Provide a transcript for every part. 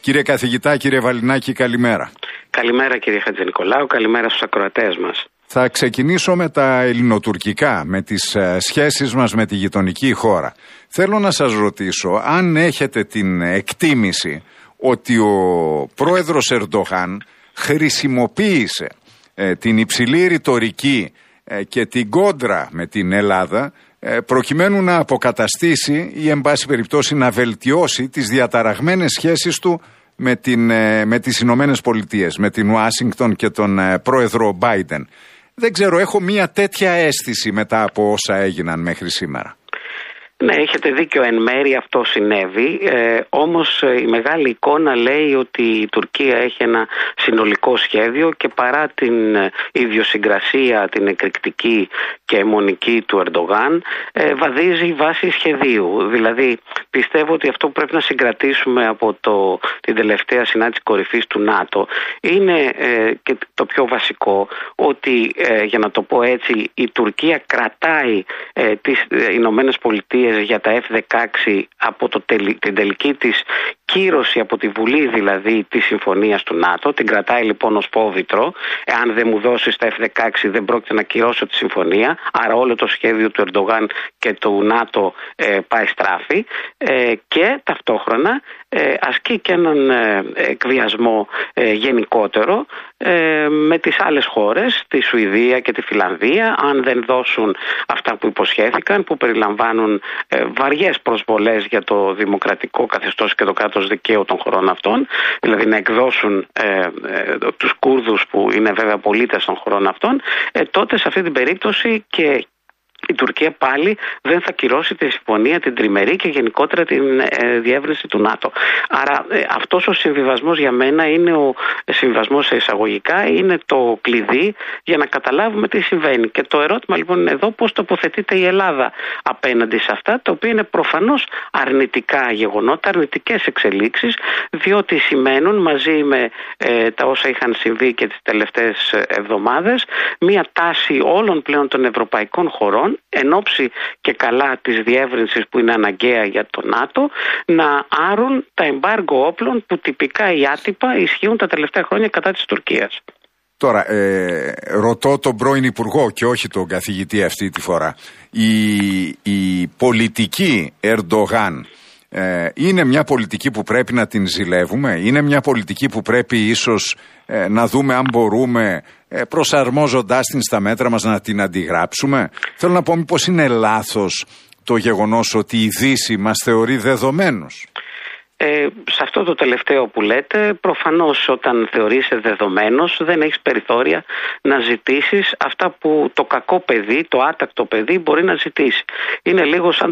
Κύριε καθηγητά, κύριε Βαλινάκη, καλημέρα. Καλημέρα κύριε Χατζηνικολάου, καλημέρα στους ακροατές μας. Θα ξεκινήσω με τα ελληνοτουρκικά, με τις σχέσεις μας με τη γειτονική χώρα. Θέλω να σας ρωτήσω αν έχετε την εκτίμηση ότι ο πρόεδρος Ερντογάν χρησιμοποίησε την υψηλή ρητορική και την κόντρα με την Ελλάδα προκειμένου να αποκαταστήσει ή εν πάση περιπτώσει να βελτιώσει τις διαταραγμένες σχέσεις του με τις Ηνωμένες Πολιτείες, με την Ουάσιγκτον και τον πρόεδρο Μπάιντεν. Δεν ξέρω, έχω μια τέτοια αίσθηση μετά από όσα έγιναν μέχρι σήμερα. Ναι, έχετε δίκιο, εν μέρει αυτό συνέβη, όμως η μεγάλη εικόνα λέει ότι η Τουρκία έχει ένα συνολικό σχέδιο και παρά την ιδιοσυγκρασία, την εκρηκτική και αιμονική του Ερντογάν, βαδίζει βάσει σχεδίου. Δηλαδή πιστεύω ότι αυτό που πρέπει να συγκρατήσουμε από την τελευταία συνάντηση κορυφής του ΝΑΤΟ είναι και το πιο βασικό, ότι για να το πω έτσι, η Τουρκία κρατάει τις Ηνωμένες Πολιτείες για τα F-16 από την τελική της κύρωση από τη Βουλή δηλαδή της συμφωνίας του ΝΑΤΟ. Την κρατάει λοιπόν ως πόβητρο. Εάν δεν μου δώσεις τα F-16 δεν πρόκειται να κυρώσω τη συμφωνία. Άρα όλο το σχέδιο του Ερντογάν και του ΝΑΤΟ πάει στράφη. Και ταυτόχρονα ασκεί και έναν εκβιασμό γενικότερο με τις άλλες χώρες, τη Σουηδία και τη Φιλανδία, αν δεν δώσουν αυτά που υποσχέθηκαν, που περιλαμβάνουν βαριές προσβολές για το δημοκρατικό καθεστώς και το κράτος δικαίου των χωρών αυτών, δηλαδή να εκδώσουν τους Κούρδους που είναι βέβαια πολίτες των χωρών αυτών, τότε σε αυτή την περίπτωση και η Τουρκία πάλι δεν θα κυρώσει τη συμφωνία, την τριμερή και γενικότερα την διεύρυνση του ΝΑΤΟ. Άρα αυτός ο συμβιβασμός για μένα είναι ο συμβιβασμός εισαγωγικά, είναι το κλειδί για να καταλάβουμε τι συμβαίνει. Και το ερώτημα λοιπόν είναι εδώ πώς τοποθετείται η Ελλάδα απέναντι σε αυτά, τα οποία είναι προφανώς αρνητικά γεγονότα, αρνητικές εξελίξεις, διότι σημαίνουν μαζί με τα όσα είχαν συμβεί και τις τελευταίες εβδομάδες μια τάση όλων πλέον των ευρωπαϊκών χωρών, εν ώψη και καλά της διεύρυνσης που είναι αναγκαία για το ΝΑΤΟ, να άρουν τα εμπάργκο όπλων που τυπικά ή άτυπα ισχύουν τα τελευταία χρόνια κατά της Τουρκίας. Τώρα, ρωτώ τον πρώην Υπουργό και όχι τον καθηγητή αυτή τη φορά. Η πολιτική Ερντογάν είναι μια πολιτική που πρέπει να την ζηλεύουμε, είναι μια πολιτική που πρέπει ίσως να δούμε αν μπορούμε προσαρμόζοντάς την στα μέτρα μας να την αντιγράψουμε. Θέλω να πω μήπως είναι λάθος το γεγονός ότι η Δύση μας θεωρεί δεδομένους. Σε αυτό το τελευταίο που λέτε, προφανώς όταν θεωρείσαι δεδομένος δεν έχεις περιθώρια να ζητήσεις αυτά που το κακό παιδί, το άτακτο παιδί μπορεί να ζητήσει. Είναι λίγο σαν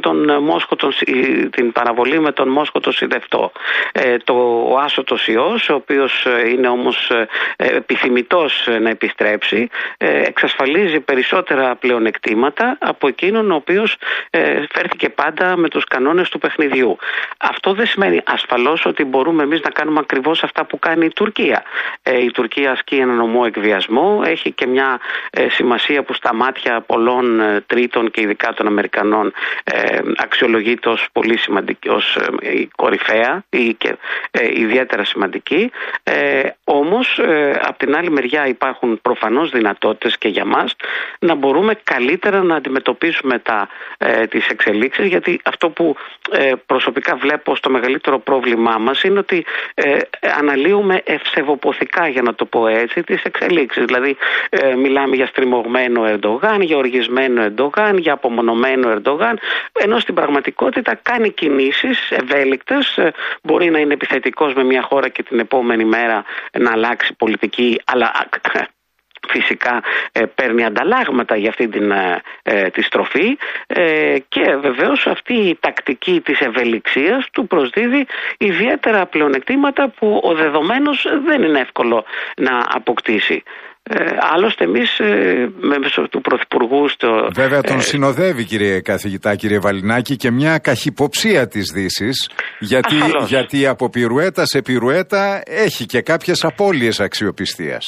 την παραβολή με τον Μόσχο το Συνδευτό. Ο άσωτος ιός, ο οποίος είναι όμως επιθυμητός να επιστρέψει, εξασφαλίζει περισσότερα πλεονεκτήματα από εκείνον ο οποίος φέρθηκε πάντα με τους κανόνες του παιχνιδιού. Αυτό δεν σημαίνει ασφαλώς ότι μπορούμε εμείς να κάνουμε ακριβώς αυτά που κάνει η Τουρκία. Η Τουρκία ασκεί έναν ομό εκβιασμό, έχει και μια σημασία που στα μάτια πολλών τρίτων και ειδικά των Αμερικανών αξιολογείται ως πολύ σημαντική, ως κορυφαία ή και ιδιαίτερα σημαντική. Όμως από την άλλη μεριά υπάρχουν προφανώς δυνατότητες και για μας να μπορούμε καλύτερα να αντιμετωπίσουμε τις εξελίξεις, γιατί αυτό που προσωπικά βλέπω στο μεγαλύτερο πρόβλημά μας είναι ότι αναλύουμε ευσεβοποθικά, για να το πω έτσι, τις εξελίξεις. Δηλαδή μιλάμε για στριμωγμένο Ερντογάν, για οργισμένο Ερντογάν, για απομονωμένο Ερντογάν, ενώ στην πραγματικότητα κάνει κινήσεις ευέλικτες, μπορεί να είναι επιθετικός με μια χώρα και την επόμενη μέρα να αλλάξει πολιτική, αλλά φυσικά παίρνει ανταλλάγματα για αυτή τη στροφή και βεβαίως αυτή η τακτική της ευελιξίας του προσδίδει ιδιαίτερα πλεονεκτήματα που ο δεδομένος δεν είναι εύκολο να αποκτήσει. Άλλωστε εμείς μέσω του Πρωθυπουργού Βέβαια τον συνοδεύει, κύριε καθηγητά, κύριε Βαλινάκη, και μια καχυποψία της Δύσης, γιατί από πυρουέτα σε πυρουέτα έχει και κάποιες απώλειες αξιοπιστίας.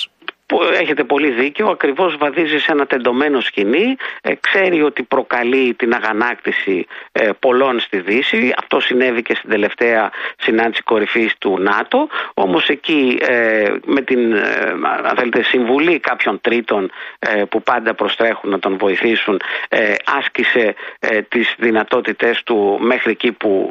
έχετε πολύ δίκιο, ακριβώς βαδίζει σε ένα τεντωμένο σκηνή, ξέρει ότι προκαλεί την αγανάκτηση πολλών στη Δύση. Αυτό συνέβη και στην τελευταία συνάντηση κορυφής του ΝΑΤΟ, όμως εκεί με την αν θέλετε, συμβουλή κάποιων τρίτων που πάντα προστρέχουν να τον βοηθήσουν, άσκησε τις δυνατότητες του μέχρι εκεί που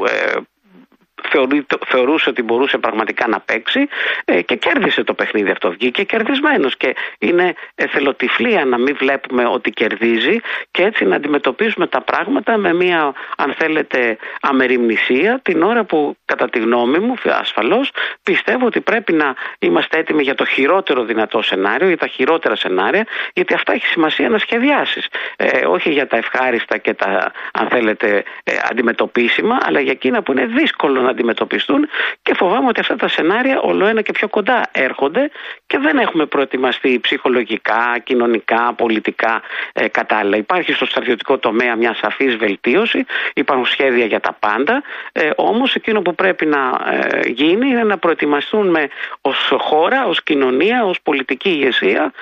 θεωρούσε ότι μπορούσε πραγματικά να παίξει και κέρδισε το παιχνίδι αυτό. Βγήκε κερδισμένος και είναι εθελοτυφλία να μην βλέπουμε ότι κερδίζει και έτσι να αντιμετωπίζουμε τα πράγματα με μια, αν θέλετε, αμεριμνησία, την ώρα που κατά τη γνώμη μου ασφαλώς πιστεύω ότι πρέπει να είμαστε έτοιμοι για το χειρότερο δυνατό σενάριο, για τα χειρότερα σενάρια, γιατί αυτά έχει σημασία να σχεδιάσεις. Όχι για τα ευχάριστα και τα, αν θέλετε, αντιμετωπίσιμα, αλλά για εκείνα που είναι δύσκολο να αντιμετωπιστούν, και φοβάμαι ότι αυτά τα σενάρια ολοένα και πιο κοντά έρχονται και δεν έχουμε προετοιμαστεί ψυχολογικά, κοινωνικά, πολιτικά κατάλληλα. Υπάρχει στο στρατιωτικό τομέα μια σαφής βελτίωση, υπάρχουν σχέδια για τα πάντα, όμως εκείνο που πρέπει να γίνει είναι να προετοιμαστούν ως χώρα, ως κοινωνία, ως πολιτική ηγεσία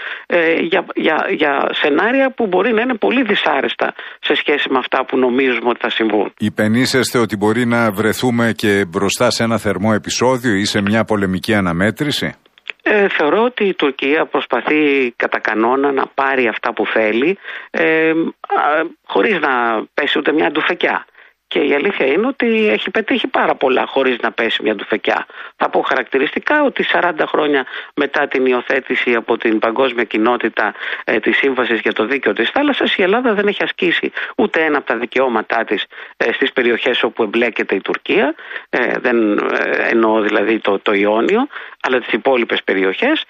για σενάρια που μπορεί να είναι πολύ δυσάρεστα σε σχέση με αυτά που νομίζουμε ότι θα συμβούν. Υπενήσεστε ότι μπορεί να βρεθούμε και μπροστά σε ένα θερμό επεισόδιο ή σε μια πολεμική αναμέτρηση? Θεωρώ ότι η Τουρκία προσπαθεί κατά κανόνα να πάρει αυτά που θέλει χωρίς να πέσει ούτε μια ντουφεκιά. Και η αλήθεια είναι ότι έχει πετύχει πάρα πολλά χωρίς να πέσει μια ντουφεκιά. Θα πω χαρακτηριστικά ότι 40 χρόνια μετά την υιοθέτηση από την παγκόσμια κοινότητα της Σύμβασης για το Δίκαιο της Θάλασσας, η Ελλάδα δεν έχει ασκήσει ούτε ένα από τα δικαιώματά της στις περιοχές όπου εμπλέκεται η Τουρκία. Δεν εννοώ δηλαδή το Ιόνιο, αλλά τις υπόλοιπες περιοχές.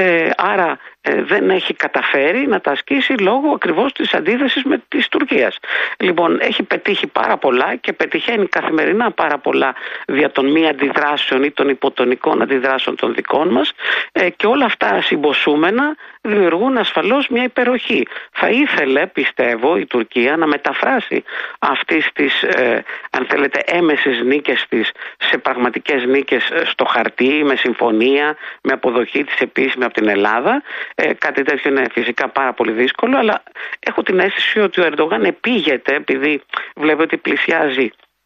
Άρα δεν έχει καταφέρει να τα ασκήσει λόγω ακριβώς της αντίθεσης με της Τουρκίας. Λοιπόν, έχει πετύχει πάρα πολλά και πετυχαίνει καθημερινά πάρα πολλά δια των μη αντιδράσεων ή των υποτονικών αντιδράσεων των δικών μας, και όλα αυτά συμποσούμενα δημιουργούν ασφαλώς μια υπεροχή. Θα ήθελε, πιστεύω, η Τουρκία να μεταφράσει αυτές τις, αν θέλετε, έμεσες νίκες της σε πραγματικές νίκες στο χαρτί, με συμφωνία, με αποδοχή της επίσημη από την Ελλάδα. Κάτι τέτοιο είναι φυσικά πάρα πολύ δύσκολο, αλλά έχω την αίσθηση ότι ο Ερντογάν επήγεται, επειδή βλέπει ότι πλησιάζει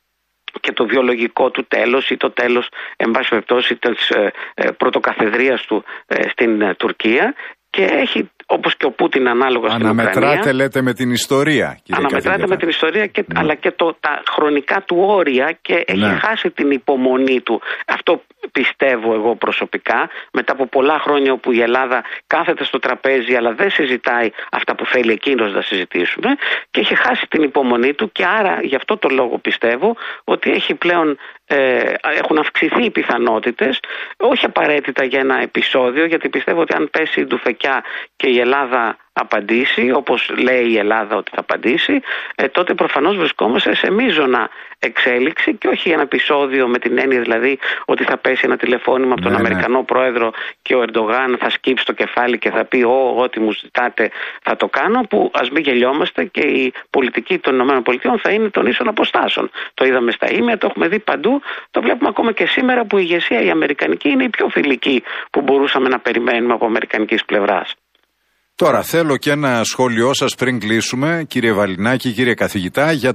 και το βιολογικό του τέλος ή το τέλος, εν πάση περιπτώσει, της πρωτοκαθεδρίας του στην Τουρκία, και έχει, όπως και ο Πούτιν ανάλογα στην Ουκρανία. Αναμετράτε, λέτε, με την ιστορία, κύριε Αναμετράτε με την ιστορία, αλλά και τα χρονικά του όρια, και έχει χάσει την υπομονή του. Αυτό πιστεύω εγώ προσωπικά, μετά από πολλά χρόνια όπου η Ελλάδα κάθεται στο τραπέζι αλλά δεν συζητάει αυτά που θέλει εκείνος να συζητήσουμε, και έχει χάσει την υπομονή του, και άρα γι' αυτό το λόγο πιστεύω ότι έχει πλέον έχουν αυξηθεί οι πιθανότητες, όχι απαραίτητα για ένα επεισόδιο, γιατί πιστεύω ότι αν πέσει η ντουφεκιά και η Ελλάδα απαντήσει, όπως λέει η Ελλάδα ότι θα απαντήσει, τότε προφανώς βρισκόμαστε σε μείζωνα εξέλιξη, και όχι ένα επεισόδιο με την έννοια δηλαδή ότι θα πέσει ένα τηλεφώνημα από τον Αμερικανό πρόεδρο και ο Ερντογάν θα σκύψει το κεφάλι και θα πει ό,τι μου ζητάτε θα το κάνω, που ας μην γελιόμαστε, και η πολιτική των ΗΠΑ θα είναι των ίσων αποστάσεων. Το είδαμε στα ήμια, το έχουμε δει παντού, το βλέπουμε ακόμα και σήμερα που η ηγεσία η αμερικανική είναι η πιο φιλική που μπορούσαμε να περιμένουμε από αμερικανικής πλευράς. Τώρα θέλω και ένα σχόλιο σας πριν κλείσουμε, κύριε Βαλινάκη, κύριε καθηγητά, για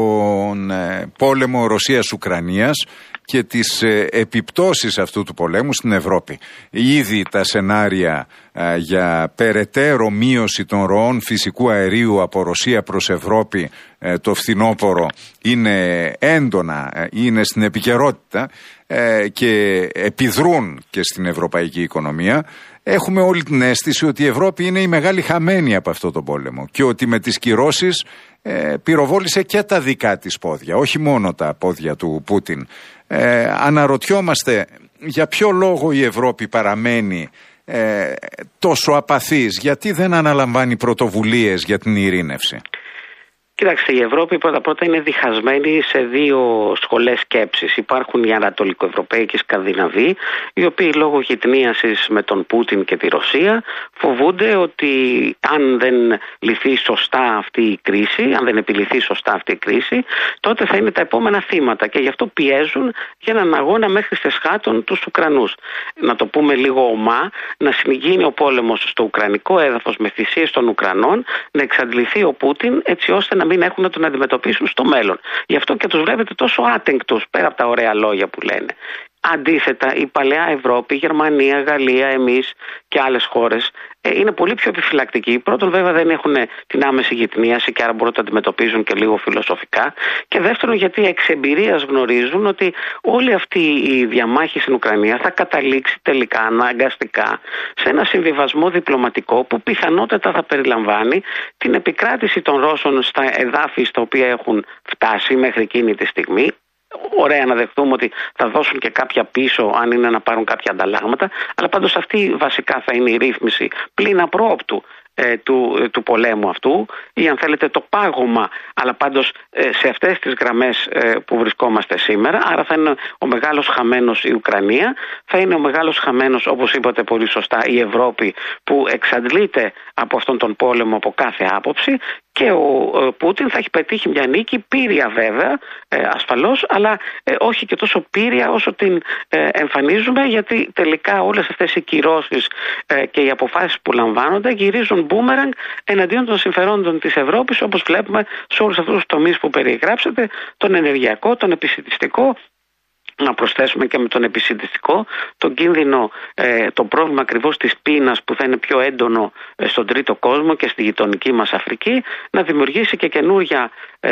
τον πόλεμο Ρωσίας-Ουκρανίας και τις επιπτώσεις αυτού του πολέμου στην Ευρώπη. Ήδη τα σενάρια για περαιτέρω μείωση των ροών φυσικού αερίου από Ρωσία προς Ευρώπη το φθινόπωρο είναι έντονα, είναι στην επικαιρότητα και επιδρούν και στην ευρωπαϊκή οικονομία. Έχουμε όλη την αίσθηση ότι η Ευρώπη είναι η μεγάλη χαμένη από αυτό το πόλεμο και ότι με τις κυρώσεις πυροβόλησε και τα δικά της πόδια, όχι μόνο τα πόδια του Πούτιν. Αναρωτιόμαστε για ποιο λόγο η Ευρώπη παραμένει τόσο απαθής, γιατί δεν αναλαμβάνει πρωτοβουλίες για την ειρήνευση. Κοιτάξτε, η Ευρώπη πρώτα-πρώτα είναι διχασμένη σε δύο σχολές σκέψης. Υπάρχουν οι Ανατολικοευρωπαίοι και οι Σκανδιναβοί, οι οποίοι λόγω γειτνίασης με τον Πούτιν και τη Ρωσία φοβούνται ότι αν δεν λυθεί σωστά αυτή η κρίση, αν δεν επιλυθεί σωστά αυτή η κρίση, τότε θα είναι τα επόμενα θύματα και γι' αυτό πιέζουν για έναν αγώνα μέχρι στεσχάτων τους Ουκρανούς. Να το πούμε λίγο ομά, να γίνει ο πόλεμος στο ουκρανικό έδαφος με θυσίες των Ουκρανών, να εξαντληθεί ο Πούτιν έτσι ώστε να μην έχουν να τον αντιμετωπίσουν στο μέλλον. Γι' αυτό και τους βλέπετε τόσο άτεγκτους πέρα από τα ωραία λόγια που λένε. Αντίθετα, η παλαιά Ευρώπη, η Γερμανία, Γαλλία, εμείς και άλλες χώρες είναι πολύ πιο επιφυλακτικοί. Πρώτον, βέβαια, δεν έχουν την άμεση γειτνίαση και άρα μπορούν να το αντιμετωπίζουν και λίγο φιλοσοφικά. Και δεύτερον, γιατί εξ εμπειρίας γνωρίζουν ότι όλη αυτή η διαμάχη στην Ουκρανία θα καταλήξει τελικά αναγκαστικά σε ένα συμβιβασμό διπλωματικό που πιθανότατα θα περιλαμβάνει την επικράτηση των Ρώσων στα εδάφη στα οποία έχουν φτάσει μέχρι εκείνη τη στιγμή. Ωραία να δεχτούμε ότι θα δώσουν και κάποια πίσω αν είναι να πάρουν κάποια ανταλλάγματα, αλλά πάντως αυτή βασικά θα είναι η ρύθμιση πλην απρόοπτου του πολέμου αυτού ή αν θέλετε το πάγωμα, αλλά πάντως σε αυτές τις γραμμές που βρισκόμαστε σήμερα. Άρα θα είναι ο μεγάλος χαμένος η Ουκρανία, θα είναι ο μεγάλος χαμένος, όπως είπατε πολύ σωστά, η Ευρώπη που εξαντλείται από αυτόν τον πόλεμο από κάθε άποψη, και ο Πούτιν θα έχει πετύχει μια νίκη πήρια βέβαια, ασφαλώς, αλλά όχι και τόσο πήρια όσο την εμφανίζουμε, γιατί τελικά όλες αυτές οι κυρώσεις και οι αποφάσεις που λαμβάνονται γυρίζουν μπούμεραγκ εναντίον των συμφερόντων της Ευρώπης, όπως βλέπουμε σε όλους αυτούς τους τομείς που περιγράψατε, τον ενεργειακό, τον επισιτιστικό. Να προσθέσουμε και με τον επισιτιστικό τον κίνδυνο, το πρόβλημα ακριβώς της πείνας που θα είναι πιο έντονο στον τρίτο κόσμο και στη γειτονική μας Αφρική, να δημιουργήσει και καινούρια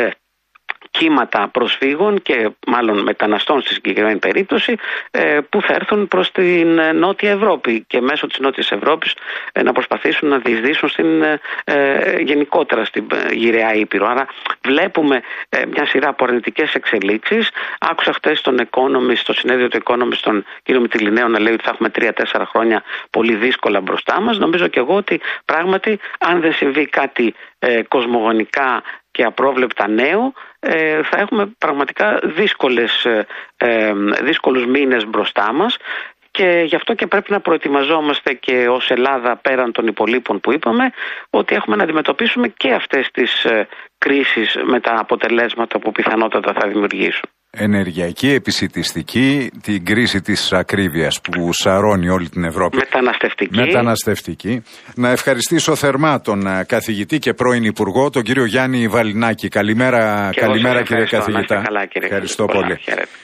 κύματα προσφύγων και μάλλον μεταναστών στη συγκεκριμένη περίπτωση που θα έρθουν προς την Νότια Ευρώπη και μέσω της Νότιας Ευρώπης να προσπαθήσουν να διεισδύσουν γενικότερα στην γυραιά Ήπειρο. Άρα βλέπουμε μια σειρά από αρνητικές εξελίξεις. Άκουσα χτες στον Economist, στο συνέδριο του Economist, τον κύριο Μητυλινέο να λέει ότι θα έχουμε 3-4 χρόνια πολύ δύσκολα μπροστά μας. Νομίζω και εγώ ότι πράγματι αν δεν συμβεί κάτι κοσμογονικά και απρόβλεπτα νέο, θα έχουμε πραγματικά δύσκολους μήνες μπροστά μας και γι' αυτό και πρέπει να προετοιμαζόμαστε και ως Ελλάδα πέραν των υπολείπων που είπαμε, ότι έχουμε να αντιμετωπίσουμε και αυτές τις κρίσεις με τα αποτελέσματα που πιθανότατα θα δημιουργήσουν. Ενεργειακή, επισιτιστική, την κρίση της ακρίβειας που σαρώνει όλη την Ευρώπη. Μεταναστευτική. Να ευχαριστήσω θερμά τον καθηγητή και πρώην Υπουργό, τον κύριο Γιάννη Βαλινάκη. Καλημέρα κύριε καθηγητά. Καλά, κύριε. Ευχαριστώ πολύ.